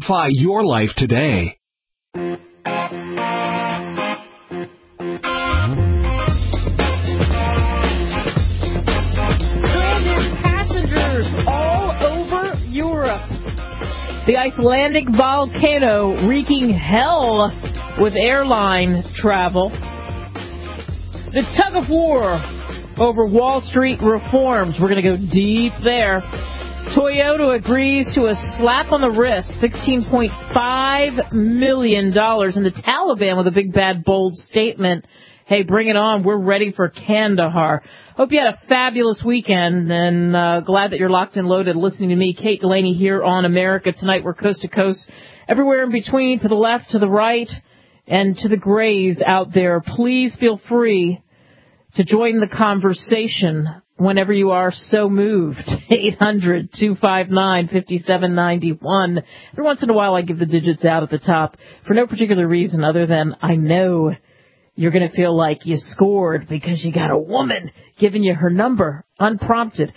Fortify your life today. Passengers all over Europe. The Icelandic volcano wreaking hell with airline travel. The tug of war over Wall Street reforms. We're going to go deep there. Toyota agrees to a slap on the wrist, $16.5 million. And the Taliban with a big, bad, bold statement. Hey, bring it on. We're ready for Kandahar. Hope you had a fabulous weekend, and glad that you're locked and loaded listening to me, Kate Delaney, here on America Tonight. We're coast to coast, everywhere in between, to the left, to the right, and to the grays out there. Please feel free to join the conversation whenever you are so moved. 800-259-5791. Every once in a while I give the digits out at the top for no particular reason other than I know you're going to feel like you scored because you got a woman giving you her number unprompted.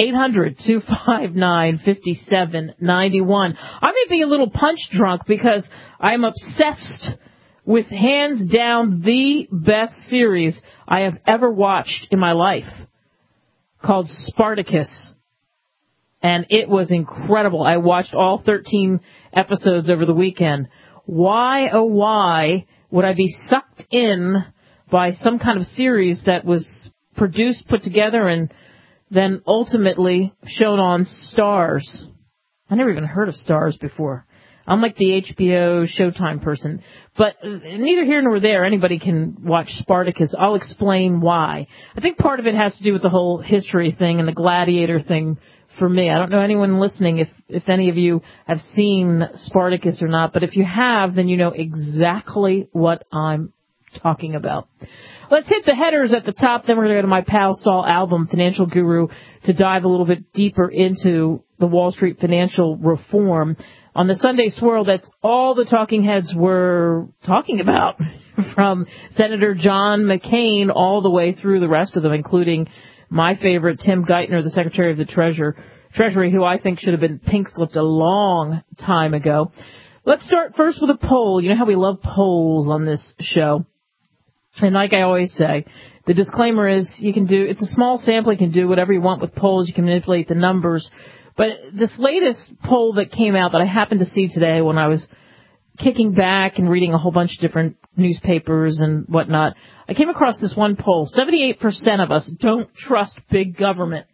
800-259-5791. I may be a little punch drunk because I'm obsessed with hands down the best series I have ever watched in my life, called Spartacus. And it was incredible. I watched all 13 episodes over the weekend. Why, oh why, would I be sucked in by some kind of series that was produced, put together, and then ultimately shown on Starz? I never even heard of Starz before. I'm like the HBO Showtime person. But neither here nor there, anybody can watch Spartacus. I'll explain why. I think part of it has to do with the whole history thing and the gladiator thing for me. I don't know anyone listening if any of you have seen Spartacus or not, but if you have, then you know exactly what I'm talking about. Let's hit the headers at the top, then we're going to go to my pal Saul Album, financial guru, to dive a little bit deeper into the Wall Street financial reform. On the Sunday Swirl, that's all the talking heads were talking about, from Senator John McCain all the way through the rest of them, including my favorite, Tim Geithner, the Secretary of the Treasury, who I think should have been pink-slipped a long time ago. Let's start first with a poll. You know how we love polls on this show. And like I always say, the disclaimer is it's a small sample. You can do whatever you want with polls. You can manipulate the numbers. But this latest poll that came out that I happened to see today when I was kicking back and reading a whole bunch of different newspapers and whatnot, I came across this one poll. 78% of us don't trust big government.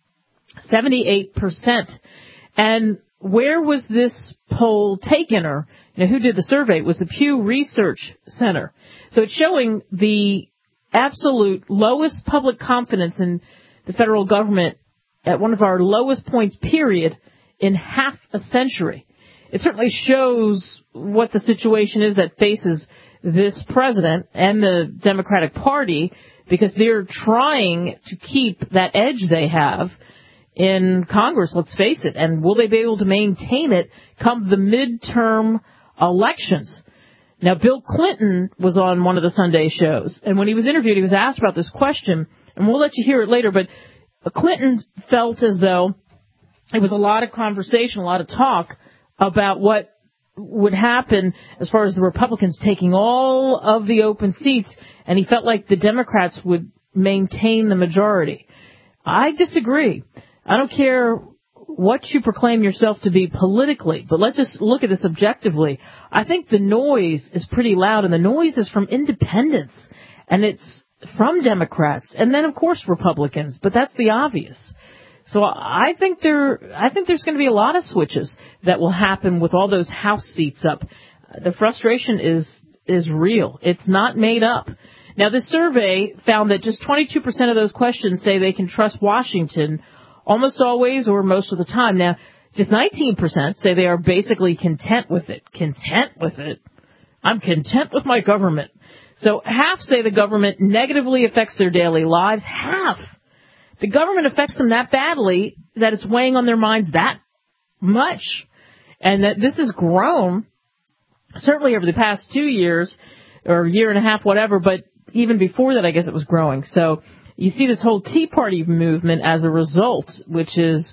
78%. And where was this poll taken, or who did the survey? It was the Pew Research Center. So it's showing the absolute lowest public confidence in the federal government at one of our lowest points, period, in half a century. It certainly shows what the situation is that faces this president and the Democratic Party, because they're trying to keep that edge they have in Congress, let's face it. And will they be able to maintain it come the midterm elections? Now, Bill Clinton was on one of the Sunday shows, and when he was interviewed, he was asked about this question, and we'll let you hear it later, but Clinton felt as though it was a lot of conversation, a lot of talk about what would happen as far as the Republicans taking all of the open seats, and he felt like the Democrats would maintain the majority. I disagree. I don't care what you proclaim yourself to be politically, but let's just look at this objectively. I think the noise is pretty loud, and the noise is from independents, and it's from Democrats, and then, of course, Republicans, but that's the obvious. So I think there's going to be a lot of switches that will happen with all those House seats up. The frustration is real. It's not made up. Now, this survey found that just 22% of those questions say they can trust Washington almost always or most of the time. Now, just 19% say they are basically content with it. Content with it? I'm content with my government. So half say the government negatively affects their daily lives. Half. The government affects them that badly that it's weighing on their minds that much. And that this has grown, certainly over the past 2 years, or a year and a half, whatever, but even before that, I guess it was growing. So you see this whole Tea Party movement as a result, which is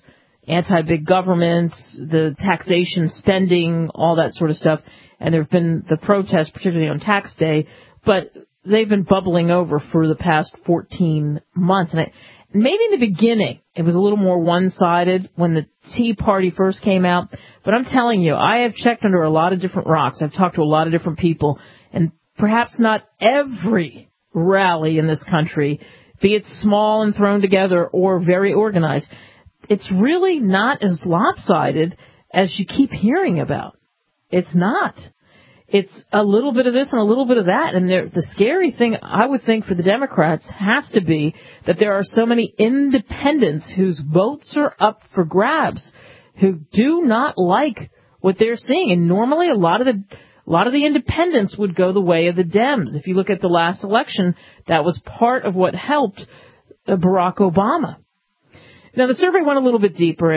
anti-big government, the taxation, spending, all that sort of stuff. And there have been the protests, particularly on tax day, but they've been bubbling over for the past 14 months. And maybe in the beginning, it was a little more one-sided when the Tea Party first came out. But I'm telling you, I have checked under a lot of different rocks. I've talked to a lot of different people, and perhaps not every rally in this country, be it small and thrown together or very organized, it's really not as lopsided as you keep hearing about. It's not. It's a little bit of this and a little bit of that. And the scary thing, I would think, for the Democrats has to be that there are so many independents whose votes are up for grabs, who do not like what they're seeing. And normally a lot of the independents would go the way of the Dems. If you look at the last election, that was part of what helped Barack Obama. Now, the survey went a little bit deeper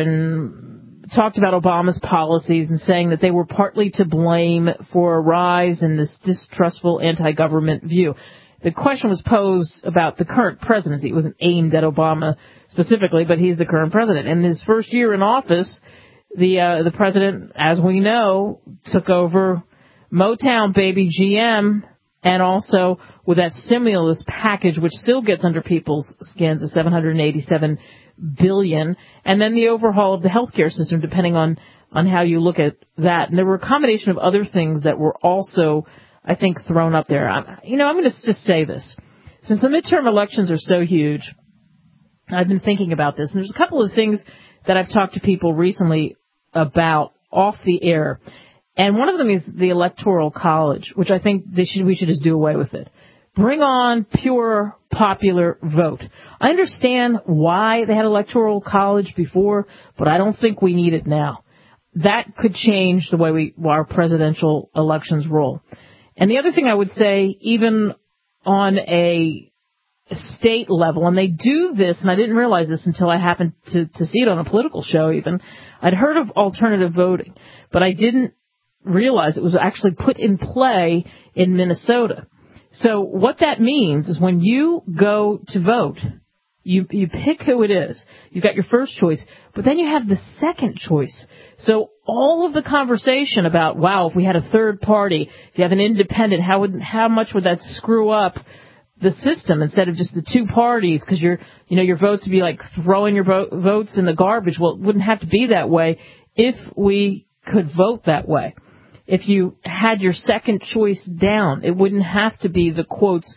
and talked about Obama's policies and saying that they were partly to blame for a rise in this distrustful anti-government view. The question was posed about the current presidency. It wasn't aimed at Obama specifically, but he's the current president. In his first year in office, the president, as we know, took over Motown, baby, GM, and also with that stimulus package, which still gets under people's skins, the $787 billion, and then the overhaul of the healthcare system, depending on how you look at that. And there were a combination of other things that were also, I think, thrown up there. I'm going to just say this. Since the midterm elections are so huge, I've been thinking about this, and there's a couple of things that I've talked to people recently about off the air. And one of them is the Electoral College, which I think we should just do away with it. Bring on pure popular vote. I understand why they had Electoral College before, but I don't think we need it now. That could change the way our presidential elections roll. And the other thing I would say, even on a state level, and they do this, and I didn't realize this until I happened to see it on a political show even. I'd heard of alternative voting, but I didn't realize it was actually put in play in Minnesota. So what that means is when you go to vote, you pick who it is. You've got your first choice, but then you have the second choice. So all of the conversation about, wow, if we had a third party, if you have an independent, how much would that screw up the system instead of just the two parties? Because your votes would be like throwing your votes in the garbage. Well, it wouldn't have to be that way if we could vote that way. If you had your second choice down, it wouldn't have to be the, quotes,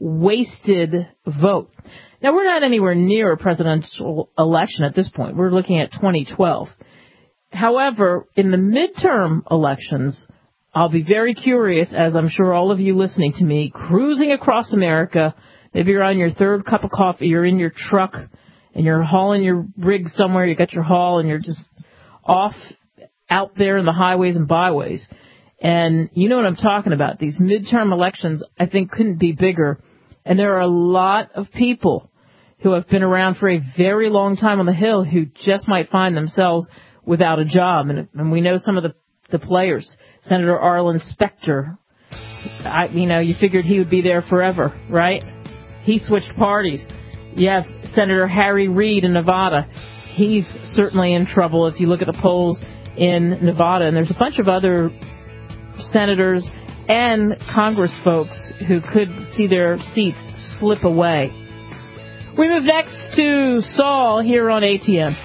wasted vote. Now, we're not anywhere near a presidential election at this point. We're looking at 2012. However, in the midterm elections, I'll be very curious, as I'm sure all of you listening to me, cruising across America, maybe you're on your third cup of coffee, you're in your truck, and you're hauling your rig somewhere, you got your haul, and you're just off out there in the highways and byways. And you know what I'm talking about. These midterm elections, I think, couldn't be bigger. And there are a lot of people who have been around for a very long time on the Hill who just might find themselves without a job. And we know some of the players. Senator Arlen Specter, you figured he would be there forever, right? He switched parties. You have Senator Harry Reid in Nevada. He's certainly in trouble if you look at the polls in Nevada. And there's a bunch of other senators and Congress folks who could see their seats slip away. We move next to Saul here on ATN.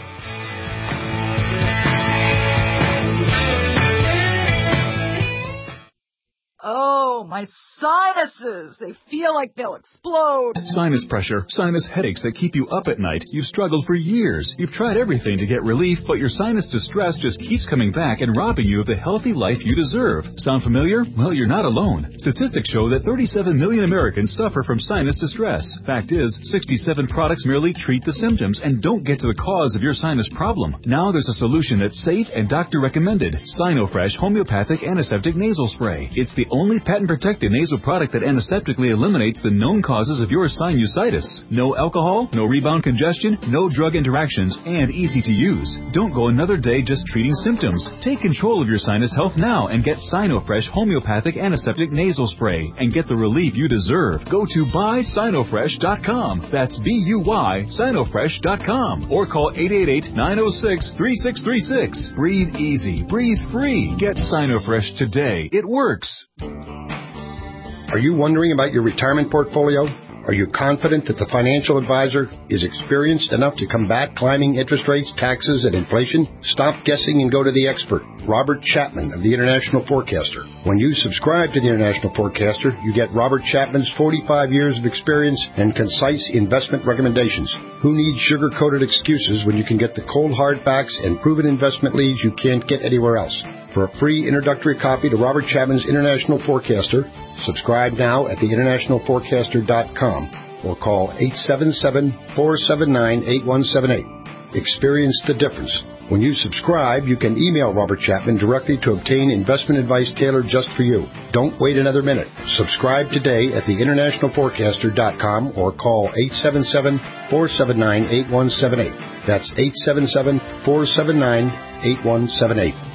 Oh, my sinuses. They feel like they'll explode. Sinus pressure, sinus headaches that keep you up at night. You've struggled for years. You've tried everything to get relief, but your sinus distress just keeps coming back and robbing you of the healthy life you deserve. Sound familiar? Well, you're not alone. Statistics show that 37 million Americans suffer from sinus distress. Fact is, 67 products merely treat the symptoms and don't get to the cause of your sinus problem. Now there's a solution that's safe and doctor recommended. Sinofresh Homeopathic Antiseptic Nasal Spray. It's the only patent pain-protected nasal product that antiseptically eliminates the known causes of your sinusitis. No alcohol, no rebound congestion, no drug interactions, and easy to use. Don't go another day just treating symptoms. Take control of your sinus health now and get Sinofresh Homeopathic Antiseptic Nasal Spray and get the relief you deserve. Go to buysinofresh.com. That's B-U-Y, Sinofresh.com. Or call 888-906-3636. Breathe easy. Breathe free. Get Sinofresh today. It works. Are you wondering about your retirement portfolio? Are you confident that the financial advisor is experienced enough to combat climbing interest rates, taxes, and inflation? Stop guessing and go to the expert, Robert Chapman of the International Forecaster. When you subscribe to the International Forecaster, you get Robert Chapman's 45 years of experience and concise investment recommendations. Who needs sugar-coated excuses when you can get the cold hard facts and proven investment leads you can't get anywhere else? For a free introductory copy to Robert Chapman's International Forecaster, subscribe now at theinternationalforecaster.com or call 877-479-8178. Experience the difference. When you subscribe, you can email Robert Chapman directly to obtain investment advice tailored just for you. Don't wait another minute. Subscribe today at theinternationalforecaster.com or call 877-479-8178. That's 877-479-8178.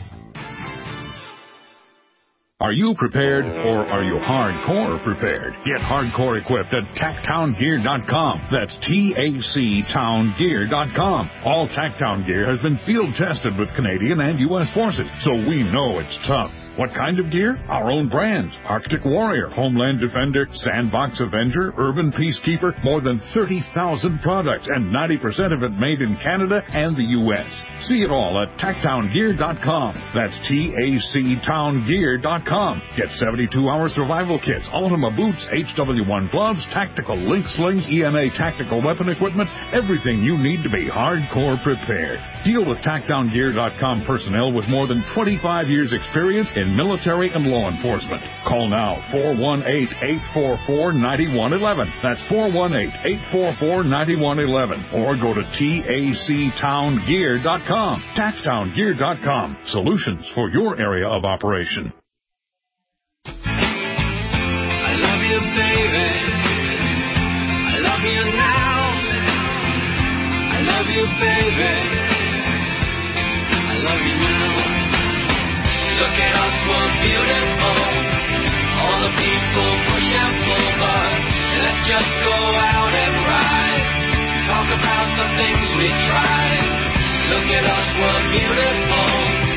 Are you prepared or are you hardcore prepared? Get hardcore equipped at TacTownGear.com. That's TACTownGear.com. All TacTown gear has been field tested with Canadian and U.S. forces, so we know it's tough. What kind of gear? Our own brands. Arctic Warrior, Homeland Defender, Sandbox Avenger, Urban Peacekeeper, more than 30,000 products, and 90% of it made in Canada and the U.S. See it all at TacTownGear.com. That's TACTownGear.com. Get 72-hour survival kits, Ultima boots, HW1 gloves, tactical link slings, EMA tactical weapon equipment, everything you need to be hardcore prepared. Deal with TacTownGear.com personnel with more than 25 years experience in military and law enforcement. Call now, 418-844-9111. That's 418-844-9111. Or go to TACTownGear.com. TacTownGear.com. Solutions for your area of operation. I love you, baby. I love you now. I love you, baby. I love you now. Look at us, we're beautiful. All the people push and pull, but let's just go out and ride. Talk about the things we tried. Look at us, we're beautiful.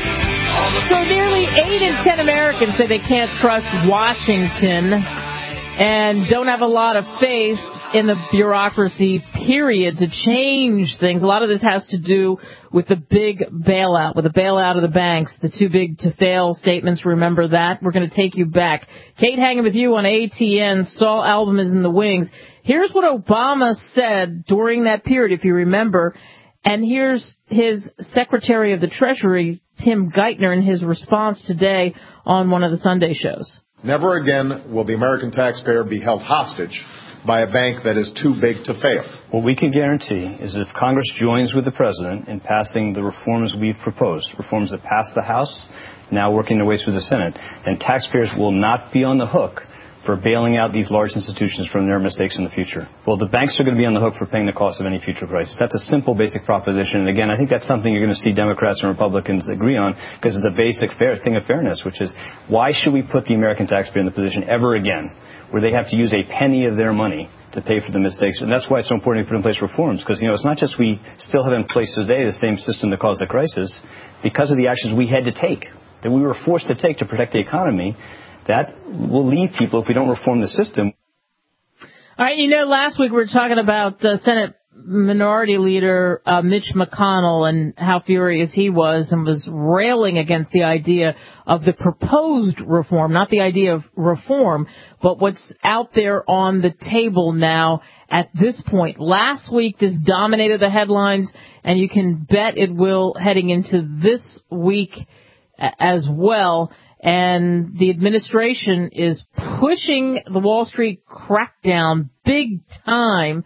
So nearly 8 in 10 Americans say they can't trust Washington and don't have a lot of faith in the bureaucracy, period, to change things. A lot of this has to do with the big bailout, with the bailout of the banks, the too big to fail statements. Remember that? We're going to take you back. Kate hanging with you on ATN. Saul album is in the wings. Here's what Obama said during that period, if you remember. And here's his Secretary of the Treasury, Tim Geithner, in his response today on one of the Sunday shows. Never again will the American taxpayer be held hostage by a bank that is too big to fail. What we can guarantee is if Congress joins with the President in passing the reforms we've proposed, reforms that passed the House, now working their way through the Senate, then taxpayers will not be on the hook for bailing out these large institutions from their mistakes in the future. Well, the banks are going to be on the hook for paying the cost of any future crisis. That's a simple, basic proposition. And again, I think that's something you're going to see Democrats and Republicans agree on because it's a basic thing of fairness, which is why should we put the American taxpayer in the position ever again where they have to use a penny of their money to pay for the mistakes? And that's why it's so important to put in place reforms, because, it's not just we still have in place today the same system that caused the crisis. Because of the actions we had to take, that we were forced to take to protect the economy, that will leave people if we don't reform the system. All right, last week we were talking about Senate Minority Leader Mitch McConnell and how furious he was and was railing against the idea of the proposed reform, not the idea of reform, but what's out there on the table now at this point. Last week, this dominated the headlines, and you can bet it will heading into this week as well. And the administration is pushing the Wall Street crackdown big time.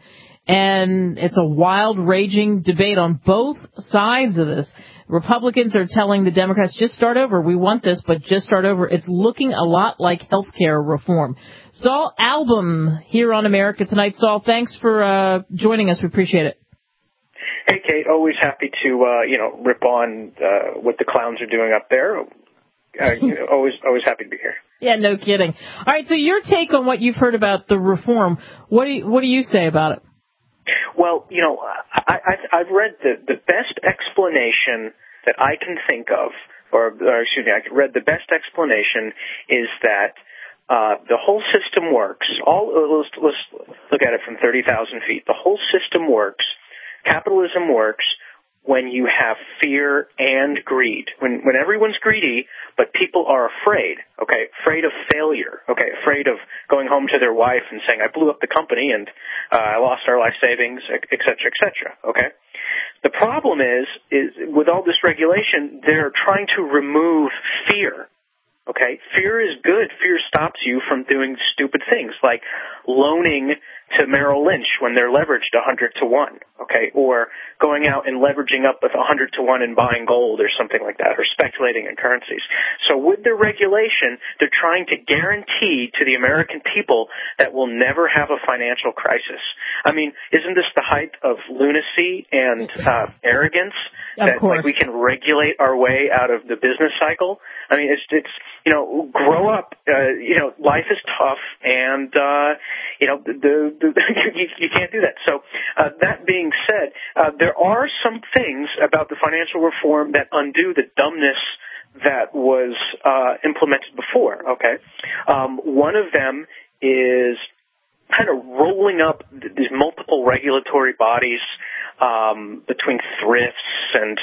and it's a wild, raging debate on both sides of this. Republicans are telling the Democrats, just start over. We want this, but just start over. It's looking a lot like health care reform. Saul Albom here on America Tonight. Saul, thanks for joining us. We appreciate it. Hey, Kate. Always happy to, rip on what the clowns are doing up there. Always happy to be here. Yeah, no kidding. All right, so your take on what you've heard about the reform, what do you say about it? Well, I've read the best explanation that I can think of, I read the best explanation is that the whole system works. Let's look at it from 30,000 feet. The whole system works. Capitalism works when you have fear and greed. When everyone's greedy, but people are afraid, afraid of failure, afraid of going home to their wife and saying, I blew up the company and I lost our life savings, et cetera, okay? The problem is with all this regulation, they're trying to remove fear. Okay, fear is good. Fear stops you from doing stupid things like loaning to Merrill Lynch when they're leveraged 100 to 1, or going out and leveraging up with 100 to 1 and buying gold or something like that, or speculating in currencies. So with the regulation, they're trying to guarantee to the American people that we'll never have a financial crisis. I mean, isn't this the height of lunacy and arrogance? Of course. Like, we can regulate our way out of the business cycle? I mean, it's grow up. Life is tough, and you can't do that. So that being said, there are some things about the financial reform that undo the dumbness that was implemented before. One of them is kind of rolling up these multiple regulatory bodies between thrifts and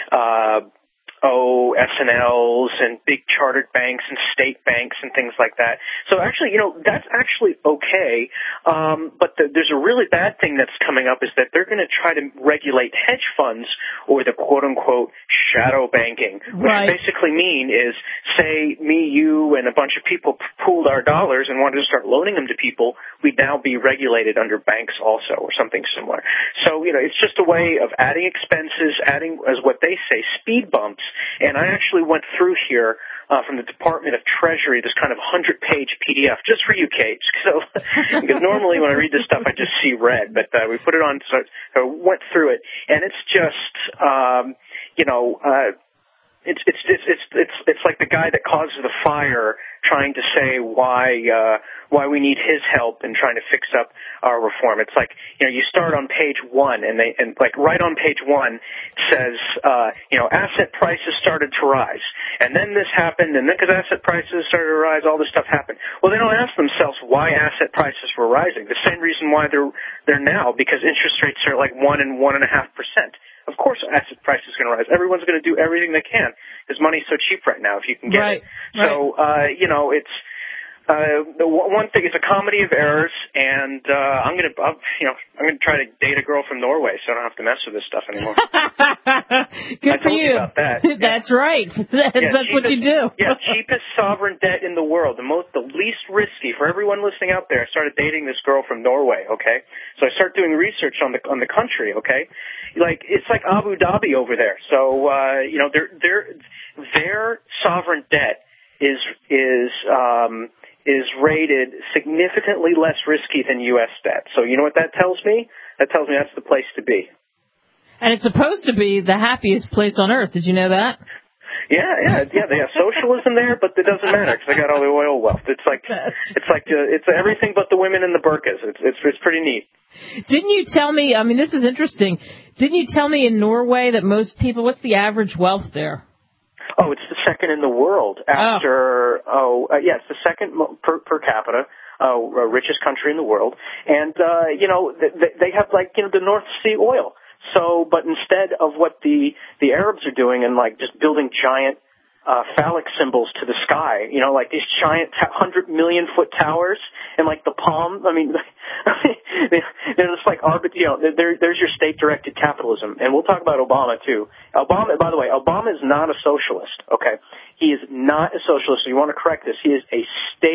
S&Ls and big chartered banks and state banks and things like that. So actually, that's actually okay. But there's a really bad thing that's coming up is that they're going to try to regulate hedge funds or the quote-unquote shadow banking, which basically mean is, say, me, you, and a bunch of people pooled our dollars and wanted to start loaning them to people, we'd now be regulated under banks also or something similar. So, it's just a way of adding expenses, adding, as what they say, speed bumps. And I actually went through here from the Department of Treasury this kind of 100-page PDF just for you, Kate. So, because normally when I read this stuff, I just see red, but we put it on, so I went through it, and it's just, it's like the guy that causes the fire trying to say why we need his help in trying to fix up our reform. It's like, you start on page 1 and right on page 1 says, asset prices started to rise. And then this happened, and then because asset prices started to rise, all this stuff happened. Well, they don't ask themselves why asset prices were rising. The same reason why they're now, because interest rates are like 1 and 1.5%. Of course, asset price is going to rise. Everyone's going to do everything they can because money's so cheap right now if you can get it. So, it's one thing. It's a comedy of errors, and I'm going to try to date a girl from Norway so I don't have to mess with this stuff anymore. Good for you. About that. That's right. That's what you do. Cheapest sovereign debt in the world, the least risky for everyone listening out there. I started dating this girl from Norway. So I started doing research on the country. It's like Abu Dhabi over there. So their sovereign debt is rated significantly less risky than U.S. debt. So you know what that tells me? That tells me that's the place to be. And it's supposed to be the happiest place on earth. Did you know that? Yeah. They have socialism there, but it doesn't matter because they got all the oil wealth. It's everything but the women in the burqas. It's pretty neat. Didn't you tell me? I mean, this is interesting. Didn't you tell me in Norway that most people? What's the average wealth there? Oh, it's the second in the world after. It's the second per capita. Richest country in the world, and they have the North Sea oil. So, but instead of what the Arabs are doing and just building giant phallic symbols to the sky, these giant 100 million foot towers and the palm. I mean, they're just there's your state directed capitalism. And we'll talk about Obama too. Obama, by the way, Obama is not a socialist. Okay, he is not a socialist. So you want to correct this? He is a state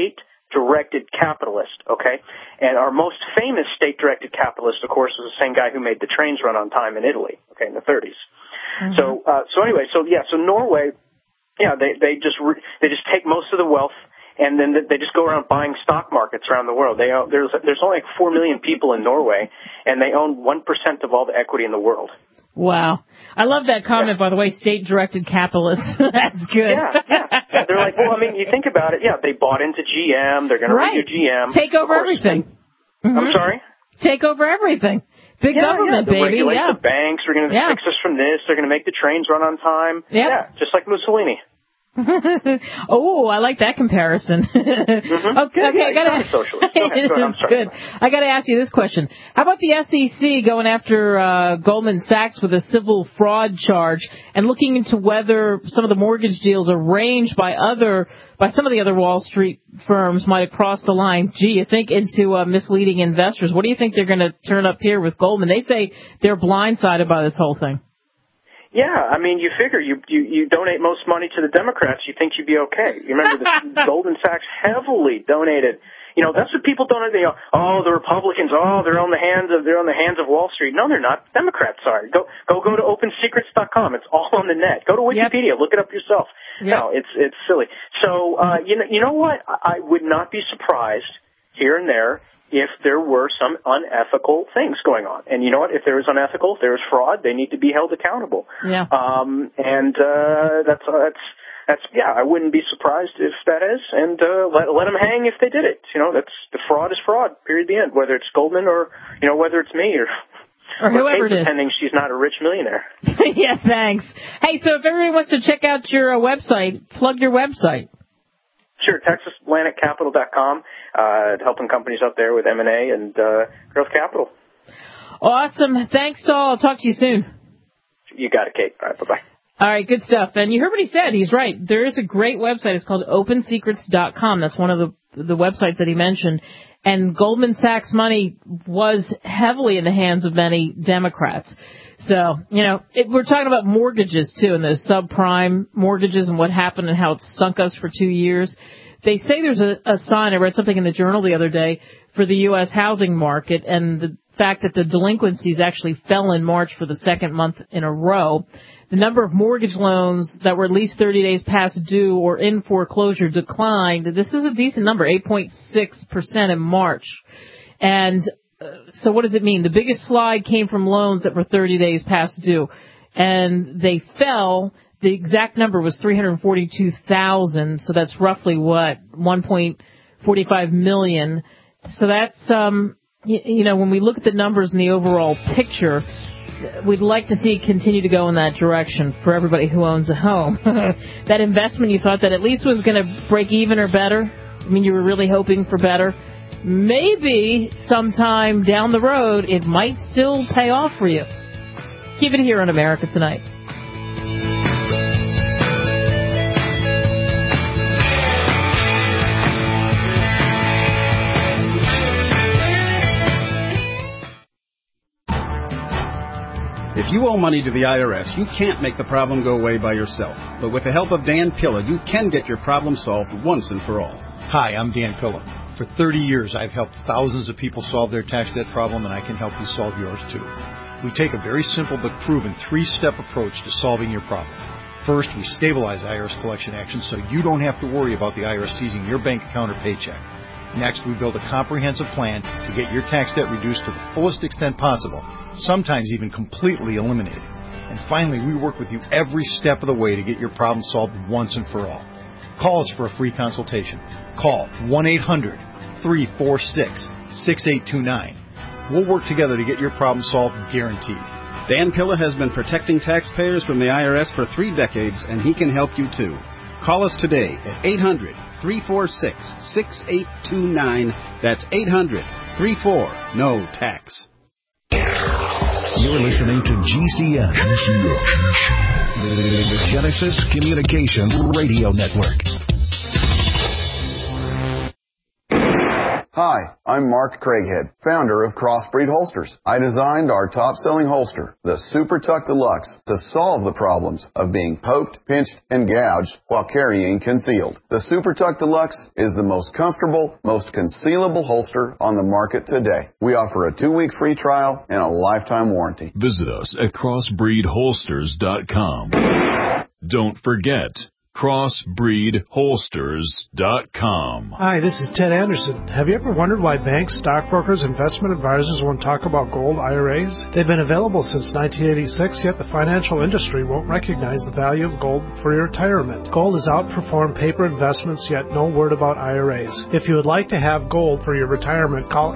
state-directed capitalist, okay? And our most famous state-directed capitalist, of course, was the same guy who made the trains run on time in Italy, okay, in the 30s. Mm-hmm. So Norway, they just take most of the wealth, and then they just go around buying stock markets around the world. There's only like 4 million people in Norway, and they own 1% of all the equity in the world. Wow. I love that comment, by the way, state-directed capitalists. That's good. Yeah. They're like, well, I mean, you think about it. Yeah, they bought into GM. They're going to redo GM. Take over everything. Mm-hmm. I'm sorry? Take over everything. Big government, baby. Regulate the banks. We're going to fix us from this. They're going to make the trains run on time. Yeah, just like Mussolini. Oh, I like that comparison. Mm-hmm. Okay, I gotta. Socialist. Go ahead. I'm sorry. Good. I got to ask you this question: how about the SEC going after Goldman Sachs with a civil fraud charge and looking into whether some of the mortgage deals arranged by some of the other Wall Street firms might have crossed the line? You think into misleading investors? What do you think they're going to turn up here with Goldman? They say they're blindsided by this whole thing. Yeah, I mean, you figure you donate most money to the Democrats, you think you'd be okay. You remember the Goldman Sachs heavily donated. You know, that's what people donate. They go, oh, the Republicans, they're on the hands of Wall Street. No, they're not. Democrats are. Go to OpenSecrets.com. It's all on the net. Go to Wikipedia. Look it up yourself. Yep. No, it's silly. So, you know what? I would not be surprised here and there if there were some unethical things going on. And you know what? If there is unethical, if there is fraud, they need to be held accountable. Yeah. I wouldn't be surprised if that is, and let them hang if they did it. You know, that's the fraud is fraud. Period. The end. Whether it's Goldman or whether it's me or whoever it is. Pretending she's not a rich millionaire. Yeah, thanks. Hey, so if everybody wants to check out your website, plug your website. Sure, TexasAtlanticCapital.com, helping companies out there with M&A and growth capital. Awesome. Thanks, Saul. I'll talk to you soon. You got it, Kate. All right, bye-bye. All right, good stuff. And you heard what he said. He's right. There is a great website. It's called OpenSecrets.com. That's one of the websites that he mentioned. And Goldman Sachs money was heavily in the hands of many Democrats. So, we're talking about mortgages, too, and those subprime mortgages and what happened and how it sunk us for 2 years. They say there's a sign, I read something in the Journal the other day, for the U.S. housing market, and the fact that the delinquencies actually fell in March for the second month in a row. The number of mortgage loans that were at least 30 days past due or in foreclosure declined. This is a decent number, 8.6% in March. And so what does it mean? The biggest slide came from loans that were 30 days past due, and they fell. The exact number was 342,000, so that's roughly what, 1.45 million. So that's, when we look at the numbers in the overall picture, we'd like to see it continue to go in that direction for everybody who owns a home. That investment you thought that at least was going to break even or better, I mean, you were really hoping for better. Maybe sometime down the road, it might still pay off for you. Keep it here on America Tonight. If you owe money to the IRS, you can't make the problem go away by yourself. But with the help of Dan Pilla, you can get your problem solved once and for all. Hi, I'm Dan Pilla. For 30 years, I've helped thousands of people solve their tax debt problem, and I can help you solve yours, too. We take a very simple but proven 3-step approach to solving your problem. First, we stabilize IRS collection actions so you don't have to worry about the IRS seizing your bank account or paycheck. Next, we build a comprehensive plan to get your tax debt reduced to the fullest extent possible, sometimes even completely eliminated. And finally, we work with you every step of the way to get your problem solved once and for all. Call us for a free consultation. Call 1-800-346-6829. We'll work together to get your problem solved, guaranteed. Dan Pilla has been protecting taxpayers from the IRS for 3 decades, and he can help you too. Call us today at 800-346-6829. That's 800-34-NO-TAX. You're listening to GCN, the Genesis Communications Radio Network. Hi, I'm Mark Craighead, founder of Crossbreed Holsters. I designed our top-selling holster, the Super Tuck Deluxe, to solve the problems of being poked, pinched, and gouged while carrying concealed. The Super Tuck Deluxe is the most comfortable, most concealable holster on the market today. We offer a 2-week free trial and a lifetime warranty. Visit us at crossbreedholsters.com. Don't forget, crossbreedholsters.com. Hi, this is Ted Anderson. Have you ever wondered why banks, stockbrokers, investment advisors won't talk about gold IRAs? They've been available since 1986, yet the financial industry won't recognize the value of gold for your retirement. Gold has outperformed paper investments, yet no word about IRAs. If you would like to have gold for your retirement, call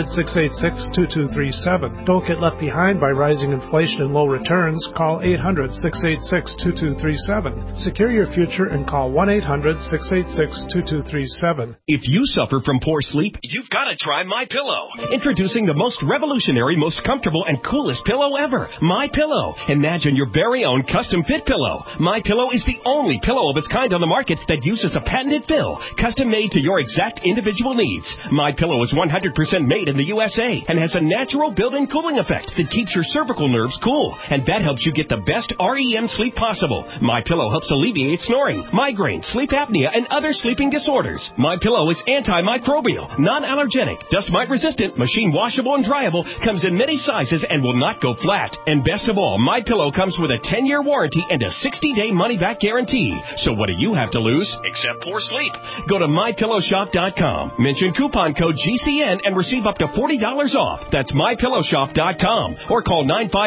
800-686-2237. Don't get left behind by rising inflation and low returns. Call 800-686-2237. Secure your future and call 1-800-686-2237. If you suffer from poor sleep, you've got to try MyPillow. Introducing the most revolutionary, most comfortable, and coolest pillow ever, MyPillow. Imagine your very own custom-fit pillow. MyPillow is the only pillow of its kind on the market that uses a patented fill, custom-made to your exact individual needs. MyPillow is 100% made in the USA and has a natural built-in cooling effect that keeps your cervical nerves cool, and that helps you get the best REM sleep possible. MyPillow helps alleviate snoring, migraine, sleep apnea, and other sleeping disorders. MyPillow is antimicrobial, non-allergenic, dust mite resistant, machine washable and dryable, comes in many sizes and will not go flat. And best of all, MyPillow comes with a 10-year warranty and a 60-day money-back guarantee. So what do you have to lose except poor sleep? Go to MyPillowShop.com, mention coupon code GCN and receive up to $40 off. That's MyPillowShop.com or call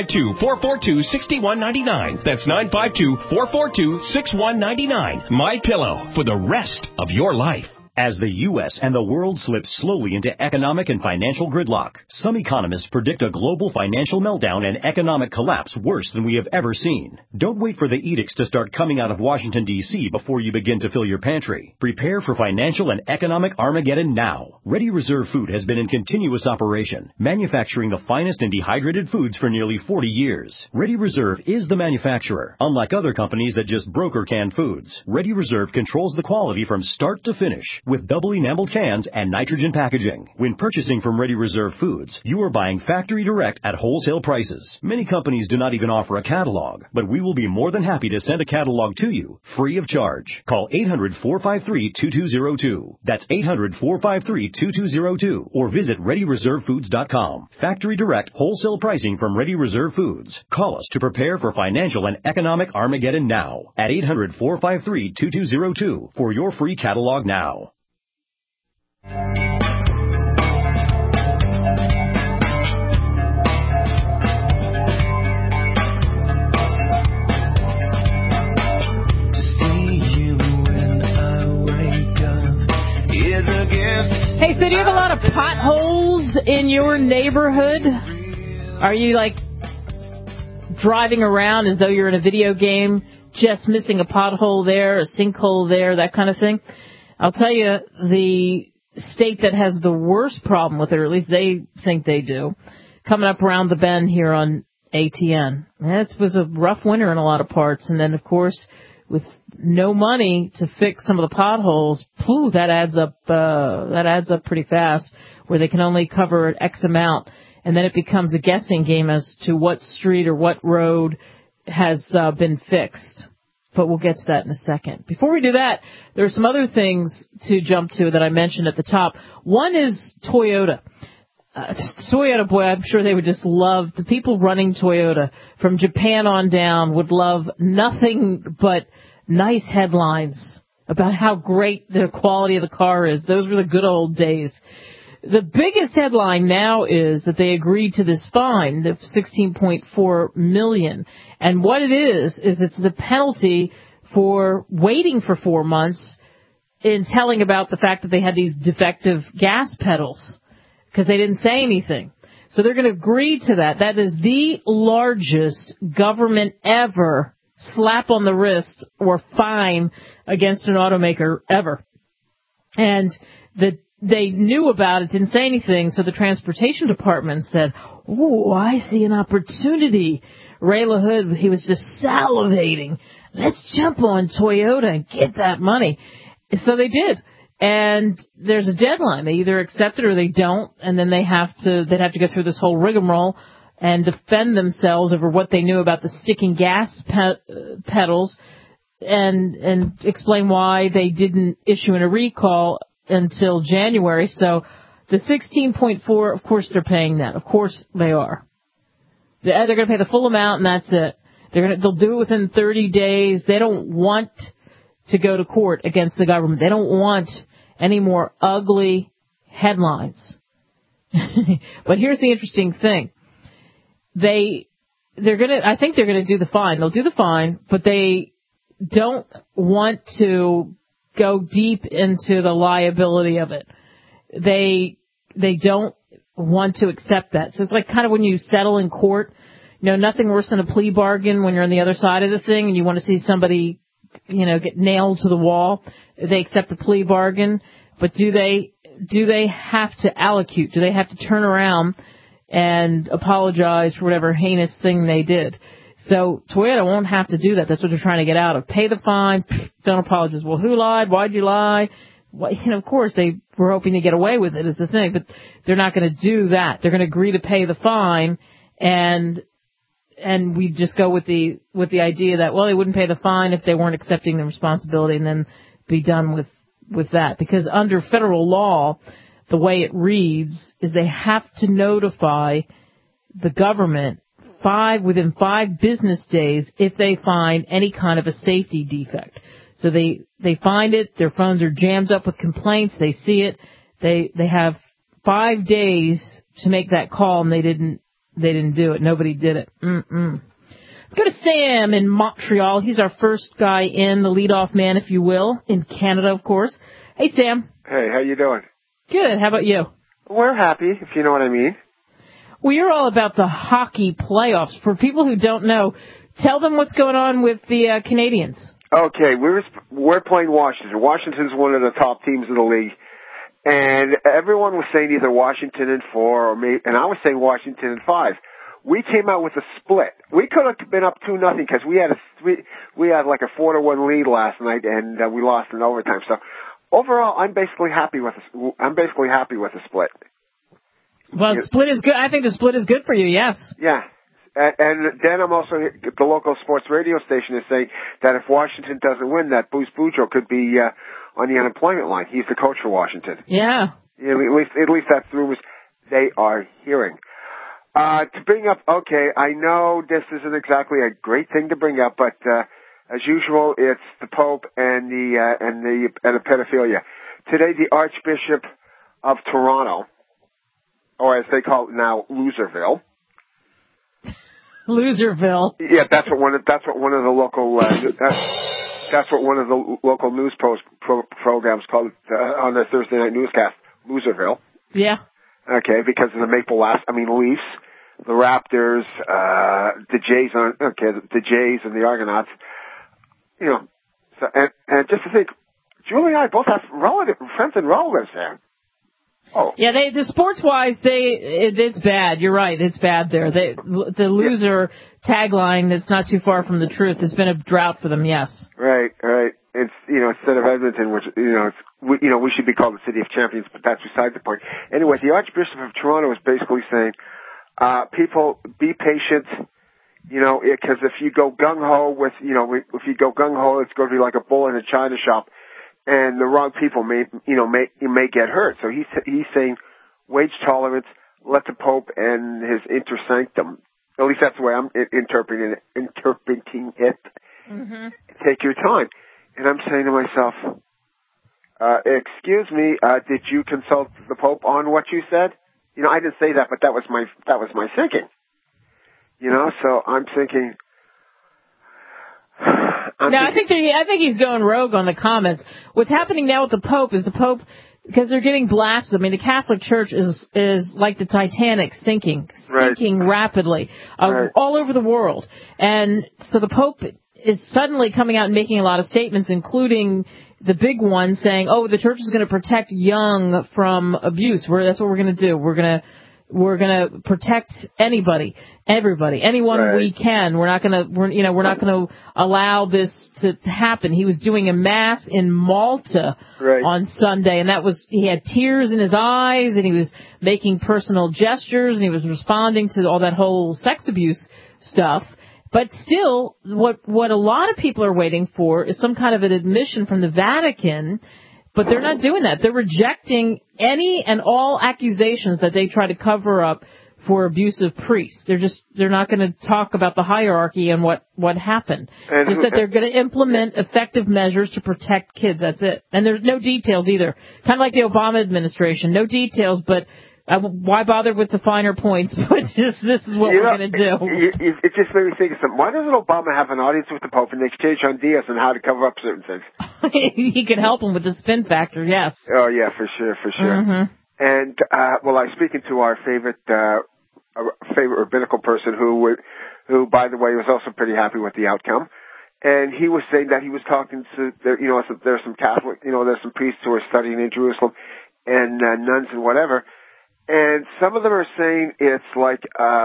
952-442-6199. That's 952-442-6199. MyPillow for the rest of your life. As the U.S. and the world slip slowly into economic and financial gridlock, some economists predict a global financial meltdown and economic collapse worse than we have ever seen. Don't wait for the edicts to start coming out of Washington, D.C. before you begin to fill your pantry. Prepare for financial and economic Armageddon now. Ready Reserve Food has been in continuous operation, manufacturing the finest and dehydrated foods for nearly 40 years. Ready Reserve is the manufacturer, unlike other companies that just broker canned foods. Ready Reserve controls the quality from start to finish, with double enameled cans and nitrogen packaging. When purchasing from Ready Reserve Foods, you are buying factory direct at wholesale prices. Many companies do not even offer a catalog, but we will be more than happy to send a catalog to you, free of charge. Call 800-453-2202. That's 800-453-2202. Or visit ReadyReserveFoods.com. Factory direct wholesale pricing from Ready Reserve Foods. Call us to prepare for financial and economic Armageddon now at 800-453-2202 for your free catalog now. Hey, so do you have a lot of potholes in your neighborhood? Are you, like, driving around as though you're in a video game, just missing a pothole there, a sinkhole there, that kind of thing? I'll tell you, the state that has the worst problem with it, or at least they think they do, coming up around the bend here on ATN. It was a rough winter in a lot of parts, and then, of course, with no money to fix some of the potholes, that adds up pretty fast, where they can only cover an X amount, and then it becomes a guessing game as to what street or what road has been fixed. But we'll get to that in a second. Before we do that, there are some other things to jump to that I mentioned at the top. One is Toyota. Toyota, boy, I'm sure they would just love, the people running Toyota from Japan on down would love nothing but nice headlines about how great the quality of the car is. Those were the good old days. The biggest headline now is that they agreed to this fine, the $16.4 million. And what it is it's the penalty for waiting for 4 months in telling about the fact that they had these defective gas pedals because they didn't say anything. So they're going to agree to that. That is the largest government ever slap on the wrist or fine against an automaker ever. And they knew about it, didn't say anything, so the Transportation Department said, "Oh, I see an opportunity." Ray LaHood, he was just salivating. Let's jump on Toyota and get that money. So they did. And there's a deadline. They either accept it or they don't, and then they'd have to go through this whole rigmarole and defend themselves over what they knew about the sticking gas pedals and explain why they didn't issue a recall until January. So the 16.4, of course they're paying that. Of course they are. They're going to pay the full amount, and that's it. They'll do it within 30 days. They don't want to go to court against the government. They don't want any more ugly headlines. But here's the interesting thing. I think they're gonna do the fine. They'll do the fine, but they don't want to go deep into the liability of it. They don't want to accept that. So it's like kind of when you settle in court, nothing worse than a plea bargain when you're on the other side of the thing and you want to see somebody, get nailed to the wall. They accept the plea bargain, but do they have to allocute? Do they have to turn around and apologize for whatever heinous thing they did? So Toyota won't have to do that. That's what they're trying to get out of. Pay the fine, don't apologize. Well, who lied? Why'd you lie? Well, of course they were hoping to get away with it is the thing, but they're not going to do that. They're going to agree to pay the fine, and we just go with the idea that, well, they wouldn't pay the fine if they weren't accepting the responsibility, and then be done with that. Because under federal law, the way it reads is they have to notify the government within 5 business days if they find any kind of a safety defect. So they find it, their phones are jammed up with complaints, they see it, they have 5 days to make that call, and they didn't do it. Nobody did it. Let's go to Sam in Montreal. He's our first guy in, the leadoff man, if you will, in Canada, of course. Hey, Sam. Hey, how you doing? Good. How about you? We're happy, if you know what I mean. Well, you're all about the hockey playoffs. For people who don't know, tell them what's going on with the Canadians. Okay, we're playing Washington. Washington's one of the top teams in the league. And everyone was saying either Washington in 4 or me, and I was saying Washington in 5. We came out with a split. We could have been up 2-0 because we had like a 4-1 lead last night, and we lost in overtime. So overall, I'm basically happy with the split. Well, split is good. I think the split is good for you. Yes. Yeah. And then I'm also, the local sports radio station is saying that if Washington doesn't win, that Bruce Boudreau could be on the unemployment line. He's the coach for Washington. Yeah. At least that's the rumors they are hearing. To bring up, okay, I know this isn't exactly a great thing to bring up, but as usual, it's the Pope and the pedophilia. Today, the Archbishop of Toronto, or as they call it now, Loserville. Loserville. Yeah, that's what one of the local news programs called on their Thursday night newscast, Loserville. Yeah. Okay, because of the Leafs, the Raptors, the Jays and the Argonauts. So and just to think, Julie and I both have friends and relatives there. Oh. Yeah, the sports-wise, it's bad. You're right, it's bad there. The loser tagline that's not too far from the truth has been a drought for them. Yes. Right. It's instead of Edmonton, which we should be called the City of Champions, but that's beside the point. Anyway, the Archbishop of Toronto is basically saying, people be patient. Because if you go gung ho it's going to be like a bull in a china shop. And the wrong people may get hurt. So he's saying wage tolerance, let the Pope and his intersanctum, at least that's the way I'm interpreting it. Mm-hmm. Take your time. And I'm saying to myself, excuse me, did you consult the Pope on what you said? I didn't say that, but that was my thinking. So I'm thinking. I think he's going rogue on the comments. What's happening now with the Pope is because they're getting blasted. I mean, the Catholic Church is like the Titanic sinking rapidly all over the world. And so the Pope is suddenly coming out and making a lot of statements, including the big one saying, the church is going to protect young from abuse. That's what we're going to do. We're going to we're going to protect everybody, anyone we can. We're not going to allow this to happen. He was doing a mass in Malta on Sunday, and he had tears in his eyes, and he was making personal gestures, and he was responding to all that whole sex abuse stuff. But still, what a lot of people are waiting for is some kind of an admission from the Vatican. But they're not doing that. They're rejecting any and all accusations that they try to cover up for abusive priests. They're not going to talk about the hierarchy and what happened. Just that they're going to implement effective measures to protect kids. That's it. And there's no details either. Kind of like the Obama administration. No details, but why bother with the finer points? But this is what we're going to do. It just made me think of something. Why doesn't Obama have an audience with the Pope and they exchange ideas on how to cover up certain things? He could help him with the spin factor, yes. Oh, yeah, for sure. Mm-hmm. And, I was speaking to our favorite rabbinical person who, by the way, was also pretty happy with the outcome. And he was saying that he was talking to, there's some Catholic, there's some priests who are studying in Jerusalem and nuns and whatever. And some of them are saying it's like,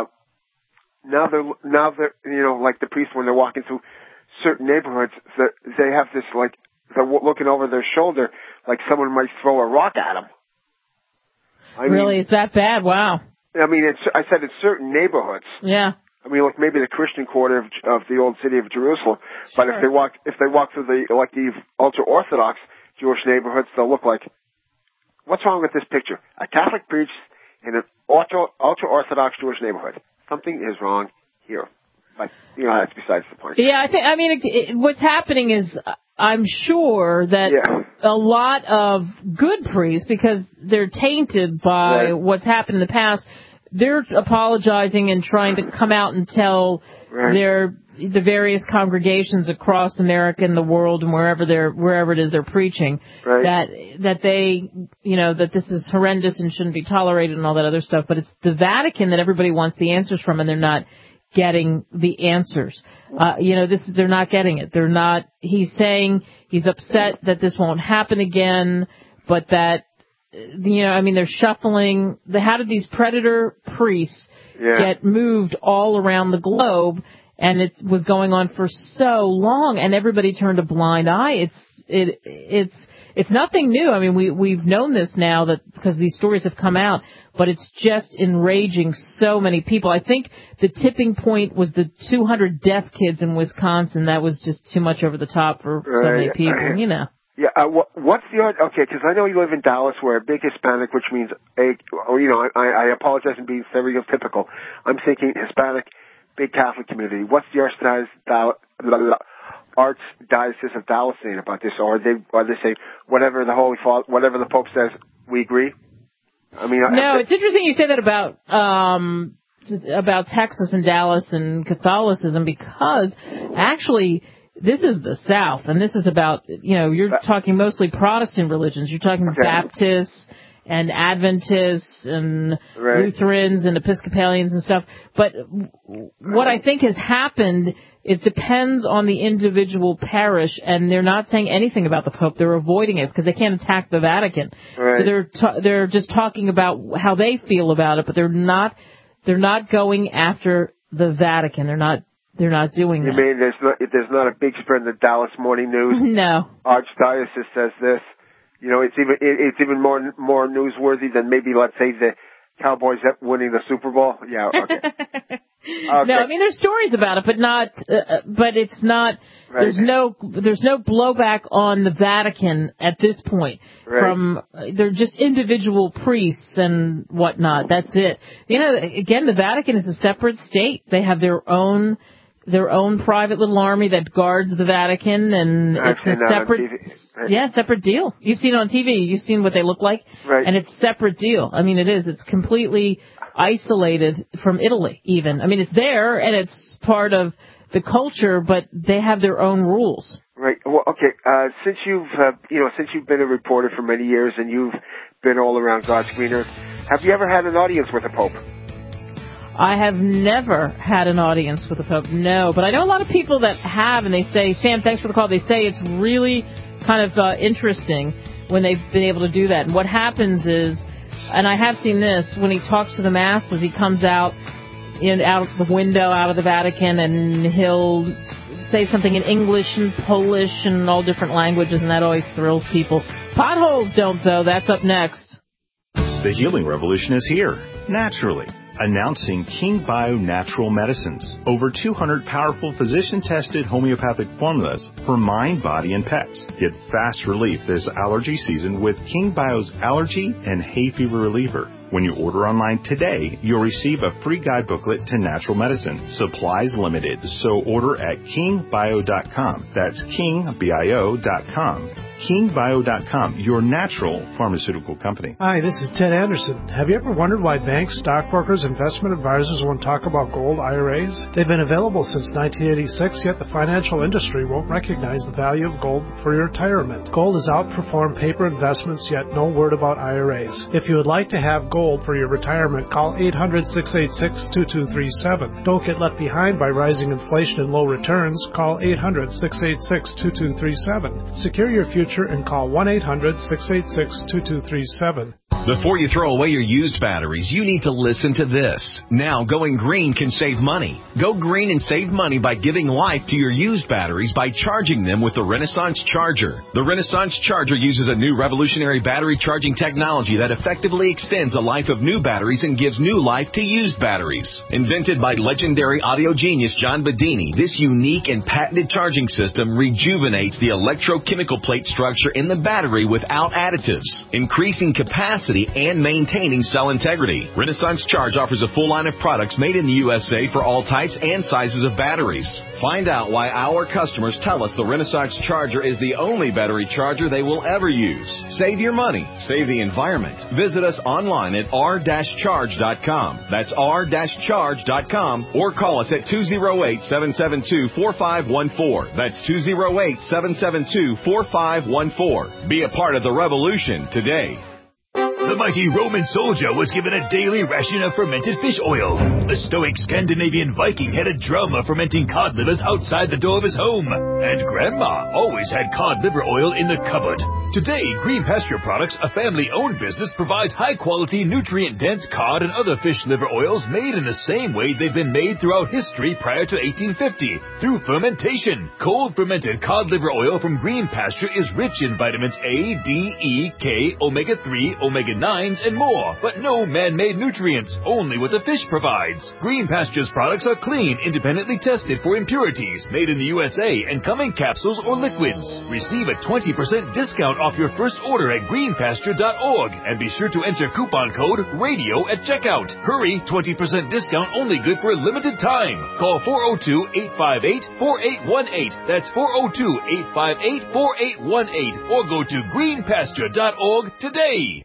now they're, like the priests when they're walking through certain neighborhoods, they have this they're looking over their shoulder like someone might throw a rock at them. Really? It's that bad? Wow. I mean, I said it's certain neighborhoods. Yeah. I mean, like maybe the Christian quarter of the old city of Jerusalem. But if they walk through the ultra-Orthodox Jewish neighborhoods, they'll look like, what's wrong with this picture? A Catholic priest in an ultra-Orthodox Jewish neighborhood. Something is wrong here. But, that's besides the point. Yeah, what's happening is, I'm sure that a lot of good priests, because they're tainted by what's happened in the past, they're apologizing and trying to come out and tell the various congregations across America and the world and wherever it is they're preaching that they that this is horrendous and shouldn't be tolerated and all that other stuff. But it's the Vatican that everybody wants the answers from, and they're not getting the answers. They're not getting it. They're not. He's saying he's upset that this won't happen again, but that they're shuffling. How did these predator priests get moved all around the globe? And it was going on for so long, and everybody turned a blind eye. It's nothing new. I mean, we've known this now because these stories have come out, but it's just enraging so many people. I think the tipping point was the 200 deaf kids in Wisconsin. That was just too much over the top for so many people, Yeah, what's because I know you live in Dallas, where a big Hispanic, which means I apologize for being stereotypical. I'm thinking Hispanic, big Catholic community. What's the Archdiocese of Dallas saying about this? Or are they saying whatever the Pope says, we agree? I mean, no, it's interesting you say that about Texas and Dallas and Catholicism, because actually this is the South, and this is about, you're talking mostly Protestant religions. You're talking Baptists and Adventists and Lutherans and Episcopalians and stuff. But what I think has happened is depends on the individual parish, and they're not saying anything about the Pope. They're avoiding it because they can't attack the Vatican. So they're just talking about how they feel about it, but they're not going after the Vatican. They're not doing that. You mean there's not a big spread in the Dallas Morning News? No. Archdiocese says this. It's even more newsworthy than maybe, let's say, the Cowboys winning the Super Bowl. Yeah, okay. No, I mean there's stories about it, but it's not. There's no blowback on the Vatican at this point. They're just individual priests and whatnot. That's it. Again, the Vatican is a separate state. They have their own private little army that guards the Vatican, and it's a separate deal. You've seen it on TV. You've seen what they look like, and it's a separate deal. I mean, it is. It's completely isolated from Italy, even. I mean, it's there, and it's part of the culture, but they have their own rules. Right. Well, okay. Since you've been a reporter for many years, and you've been all around God's green earth, have you ever had an audience with the Pope? I have never had an audience with the Pope, no. But I know a lot of people that have, and they say, Sam, thanks for the call. They say it's really kind of interesting when they've been able to do that. And what happens is and I have seen this, when he talks to the masses, he comes out of the window, out of the Vatican, and he'll say something in English and Polish and all different languages, and that always thrills people. Potholes don't, though. That's up next. The healing revolution is here, naturally. Announcing King Bio Natural Medicines. Over 200 powerful physician-tested homeopathic formulas for mind, body, and pets. Get fast relief this allergy season with King Bio's Allergy and Hay Fever Reliever. When you order online today, you'll receive a free guide booklet to natural medicine. Supplies limited, so order at kingbio.com. That's kingbio.com. KingBio.com, your natural pharmaceutical company. Hi, this is Ted Anderson. Have you ever wondered why banks, stockbrokers, investment advisors won't talk about gold IRAs? They've been available since 1986, yet the financial industry won't recognize the value of gold for your retirement. Gold has outperformed paper investments, yet no word about IRAs. If you would like to have gold for your retirement, call 800-686-2237. Don't get left behind by rising inflation and low returns. Call 800-686-2237. Secure your future and call 1-800-686-2237. Before you throw away your used batteries, you need to listen to this. Now, going green can save money. Go green and save money by giving life to your used batteries by charging them with the Renaissance Charger. The Renaissance Charger uses a new revolutionary battery charging technology that effectively extends the life of new batteries and gives new life to used batteries. Invented by legendary audio genius John Bedini, this unique and patented charging system rejuvenates the electrochemical plate structure in the battery without additives, increasing capacity and maintaining cell integrity. Renaissance Charge offers a full line of products made in the USA for all types and sizes of batteries. Find out why our customers tell us the Renaissance Charger is the only battery charger they will ever use. Save your money. Save the environment. Visit us online at r-charge.com. That's r-charge.com, or call us at 208-772-4514. That's 208-772-4514. Be a part of the revolution today. The mighty Roman soldier was given a daily ration of fermented fish oil. The stoic Scandinavian Viking had a drum of fermenting cod livers outside the door of his home. And Grandma always had cod liver oil in the cupboard. Today, Green Pasture Products, a family-owned business, provides high-quality, nutrient-dense cod and other fish liver oils made in the same way they've been made throughout history prior to 1850, through fermentation. Cold fermented cod liver oil from Green Pasture is rich in vitamins A, D, E, K, omega-3, omega-9s, and more, but no man-made nutrients, only what the fish provides. Green Pasture's products are clean, independently tested for impurities, made in the USA, and come in capsules or liquids. Receive a 20% discount off your first order at greenpasture.org, and be sure to enter coupon code RADIO at checkout. Hurry, 20% discount only good for a limited time. Call 402-858-4818. That's 402-858-4818, or go to greenpasture.org today.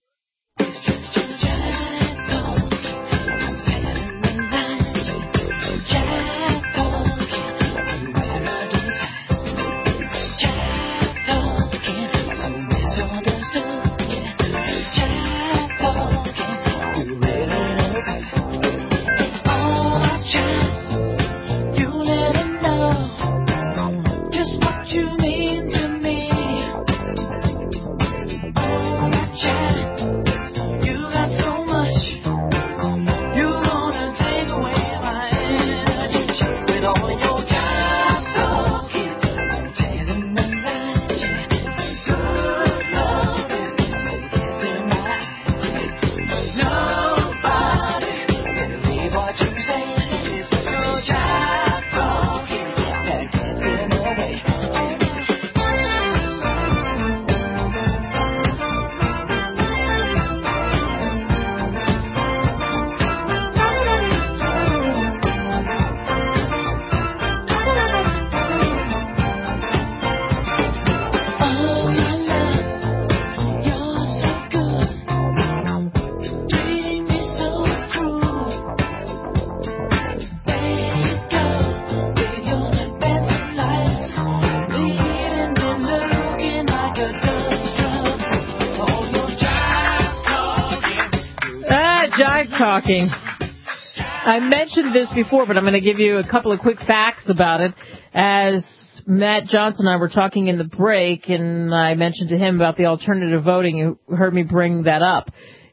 Talking. I mentioned this before, but I'm going to give you a couple of quick facts about it. As Matt Johnson and I were talking in the break, and I mentioned to him about the alternative voting, you heard me bring that up.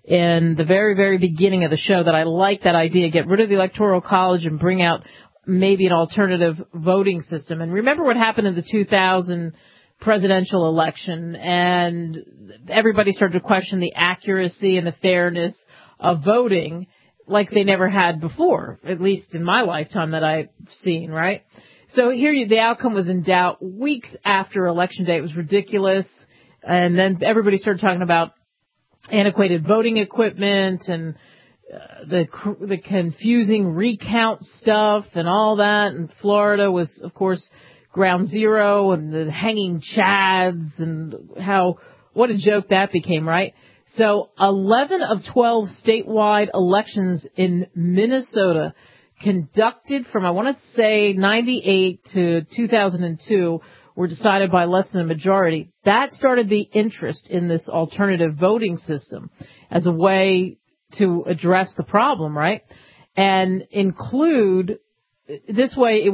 in the very, very beginning of the show that I like that idea. Get rid of the Electoral College and bring out maybe an alternative voting system. And remember what happened in the 2000 presidential election, and everybody started to question the accuracy and the fairness of voting like they never had before, at least in my lifetime that I've seen, right? So here the outcome was in doubt weeks after Election Day. It was ridiculous. And then everybody started talking about antiquated voting equipment and the confusing recount stuff and all that. And Florida was, of course, ground zero, and the hanging chads, and what a joke that became, right? So 11 of 12 statewide elections in Minnesota conducted from, I want to say, 98 to 2002 were decided by less than a majority. That started the interest in this alternative voting system as a way to address the problem, right? And include, this way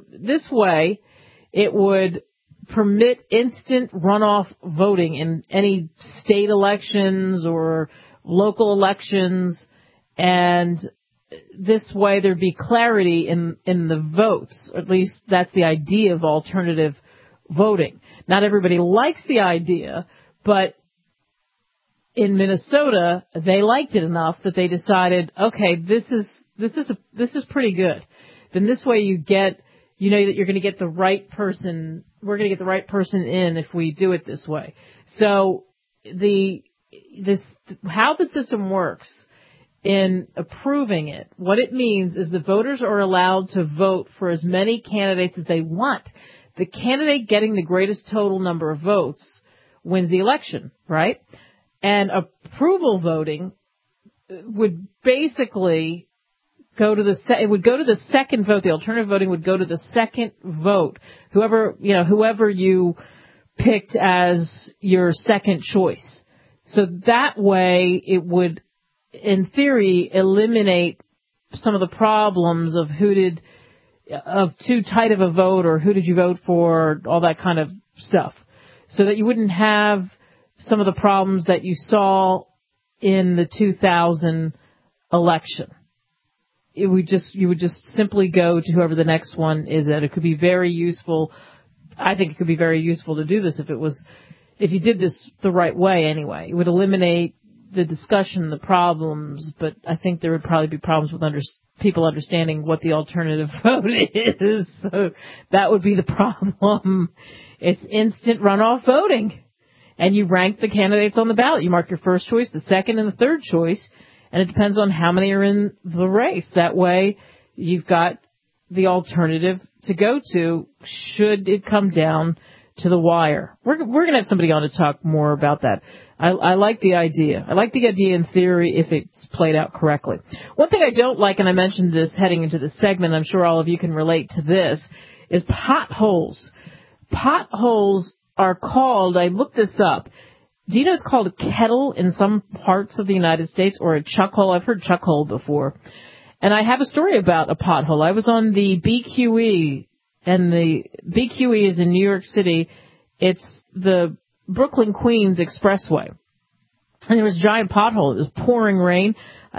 it would permit instant runoff voting in any state elections or local elections, and this way there'd be clarity in the votes. At least that's the idea of alternative voting. Not everybody likes the idea, but in Minnesota they liked it enough that they decided, okay, this is pretty good. Then this way you know that you're going to get the right person. We're going to get the right person in if we do it this way. So how the system works in approving it, what it means is the voters are allowed to vote for as many candidates as they want. The candidate getting the greatest total number of votes wins the election, right? And approval voting would basically go to the second vote. The alternative voting would go to the second vote. Whoever you picked as your second choice. So that way it would, in theory, eliminate some of the problems of too tight of a vote, or who did you vote for, all that kind of stuff. So that you wouldn't have some of the problems that you saw in the 2000 election. You would just simply go to whoever the next one is at. It could be very useful. I think it could be very useful to do this if you did this the right way anyway. It would eliminate the discussion, the problems, but I think there would probably be problems with people understanding what the alternative vote is. So that would be the problem. It's instant runoff voting. And you rank the candidates on the ballot. You mark your first choice, the second, and the third choice. And it depends on how many are in the race. That way, you've got the alternative to go to should it come down to the wire. We're going to have somebody on to talk more about that. I like the idea. I like the idea in theory if it's played out correctly. One thing I don't like, and I mentioned this heading into the segment, I'm sure all of you can relate to this, is potholes. Potholes are called, I looked this up, do you know it's called a kettle in some parts of the United States, or a chuck hole? I've heard chuck hole before. And I have a story about a pothole. I was on the BQE, and the BQE is in New York City. It's the Brooklyn-Queens Expressway. And there was a giant pothole. It was pouring rain.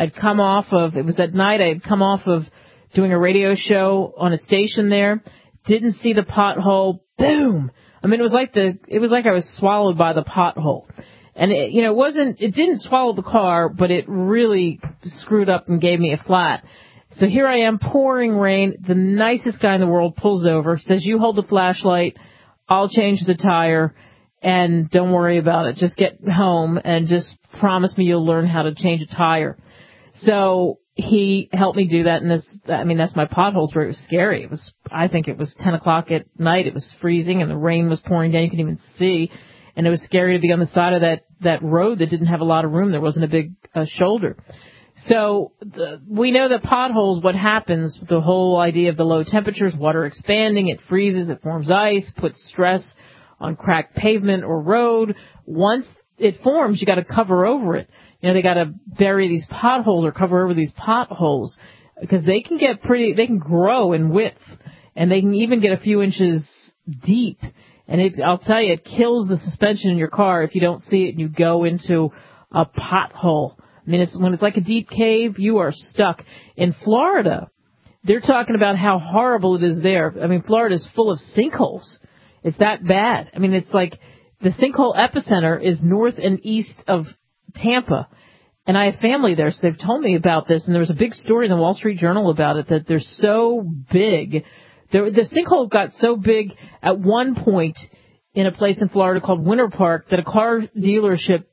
It was at night. I had come off of doing a radio show on a station there. Didn't see the pothole. Boom! I mean, it was like I was swallowed by the pothole. And it didn't swallow the car, but it really screwed up and gave me a flat. So here I am, pouring rain. The nicest guy in the world pulls over, says, you hold the flashlight, I'll change the tire, and don't worry about it. Just get home and just promise me you'll learn how to change a tire. So he helped me do that, and that's my pothole story. It was scary. I think it was 10 o'clock at night. It was freezing, and the rain was pouring down. You couldn't even see, and it was scary to be on the side of that road that didn't have a lot of room. There wasn't a big shoulder. So we know that potholes, what happens, the whole idea of the low temperatures, water expanding, it freezes, it forms ice, puts stress on cracked pavement or road. Once it forms, you got to cover over it. They got to bury these potholes or cover over these potholes because they can grow in width, and they can even get a few inches deep. And I'll tell you, it kills the suspension in your car if you don't see it and you go into a pothole. I mean, when it's like a deep cave, you are stuck. In Florida, they're talking about how horrible it is there. I mean, Florida is full of sinkholes. It's that bad. I mean, it's like the sinkhole epicenter is north and east of Tampa. And I have family there, so they've told me about this. And there was a big story in the Wall Street Journal about it, that they're so big. The sinkhole got so big at one point in a place in Florida called Winter Park that a car dealership,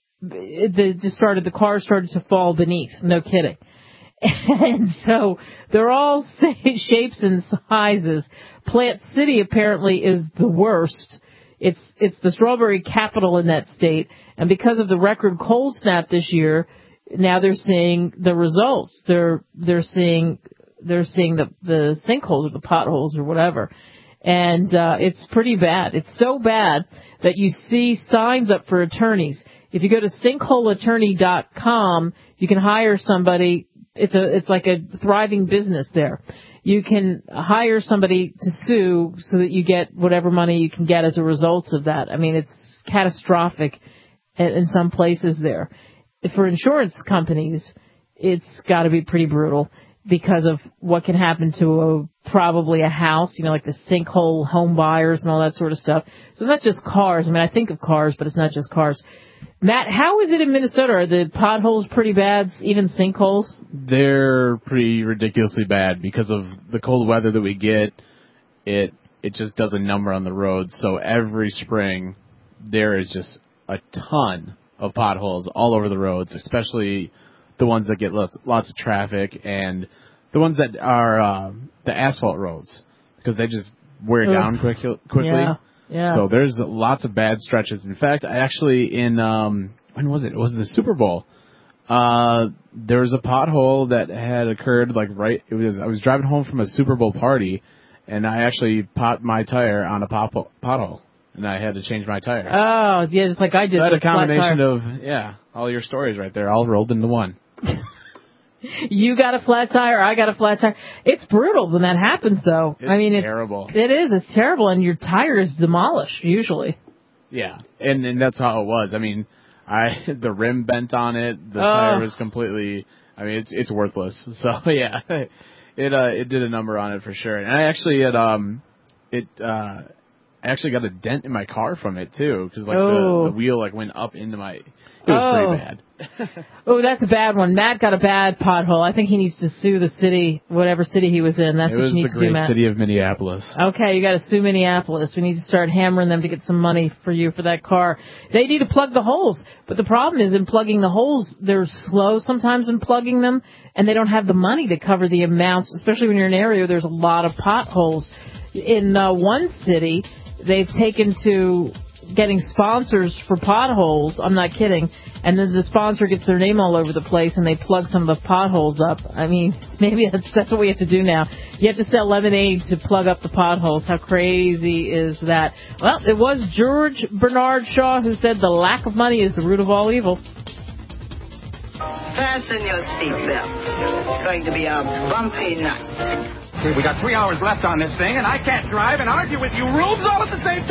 the cars started to fall beneath. No kidding. And so they're all shapes and sizes. Plant City apparently is the worst. It's the strawberry capital in that state. And because of the record cold snap this year, now they're seeing the results. They're seeing the sinkholes or the potholes or whatever. And it's pretty bad. It's so bad that you see signs up for attorneys. If you go to sinkholeattorney.com, you can hire somebody. It's like a thriving business there. You can hire somebody to sue so that you get whatever money you can get as a result of that. I mean, it's catastrophic in some places there. For insurance companies, it's got to be pretty brutal because of what can happen to probably a house, like the sinkhole home buyers and all that sort of stuff. So it's not just cars. I mean, I think of cars, but it's not just cars. Matt, how is it in Minnesota? Are the potholes pretty bad, even sinkholes? They're pretty ridiculously bad because of the cold weather that we get. It just does a number on the roads. So every spring, there is just a ton of potholes all over the roads, especially the ones that get lots of traffic and the ones that are the asphalt roads because they just wear down quickly. Yeah. So there's lots of bad stretches. In fact, I actually when was it? It was the Super Bowl. There was a pothole that had occurred I was driving home from a Super Bowl party and I actually popped my tire on a pothole. And I had to change my tire. Oh, yeah, just like I did. So I had a combination of, all your stories right there, all rolled into one. You got a flat tire, I got a flat tire. It's brutal when that happens, though. It's terrible. It is. It's terrible, and your tire is demolished, usually. Yeah, and that's how it was. I mean, the rim bent on it. The tire was completely, it's worthless. So, yeah, it did a number on it for sure. And I actually I actually got a dent in my car from it, too, because the wheel went up into my... It was pretty bad. That's a bad one. Matt got a bad pothole. I think he needs to sue the city, whatever city he was in. That's what you need to do, Matt. It was the great city of Minneapolis. Okay, you got to sue Minneapolis. We need to start hammering them to get some money for you for that car. They need to plug the holes. But the problem is in plugging the holes, they're slow sometimes in plugging them, and they don't have the money to cover the amounts, especially when you're in an area where there's a lot of potholes. In one city... They've taken to getting sponsors for potholes. I'm not kidding. And then the sponsor gets their name all over the place, and they plug some of the potholes up. I mean, maybe that's what we have to do now. You have to sell lemonade to plug up the potholes. How crazy is that? Well, it was George Bernard Shaw who said the lack of money is the root of all evil. Fasten your seatbelt. It's going to be a bumpy night. We got 3 hours left on this thing, and I can't drive and argue with you rubes all at the same